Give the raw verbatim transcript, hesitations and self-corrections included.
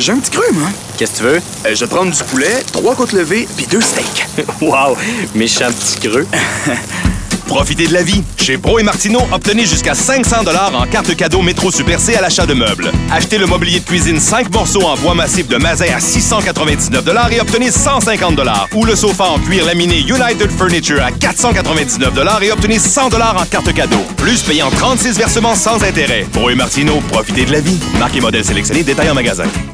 J'ai un petit creux, moi. Qu'est-ce que tu veux? Euh, je vais te prendre du poulet, trois côtes levées, puis deux steaks. Wow! Méchant petit creux. Profitez de la vie. Chez Bro et Martineau, obtenez jusqu'à cinq cents dollars en carte cadeau Métro Super C à l'achat de meubles. Achetez le mobilier de cuisine cinq morceaux en bois massif de Mazin à six cent quatre-vingt-dix-neuf dollars et obtenez cent cinquante dollars. Ou le sofa en cuir laminé United Furniture à quatre cent quatre-vingt-dix-neuf dollars et obtenez cent dollars en carte cadeau. Plus payant trente-six versements sans intérêt. Bro et Martineau, profitez de la vie. Marque et modèle sélectionnés, détail en magasin.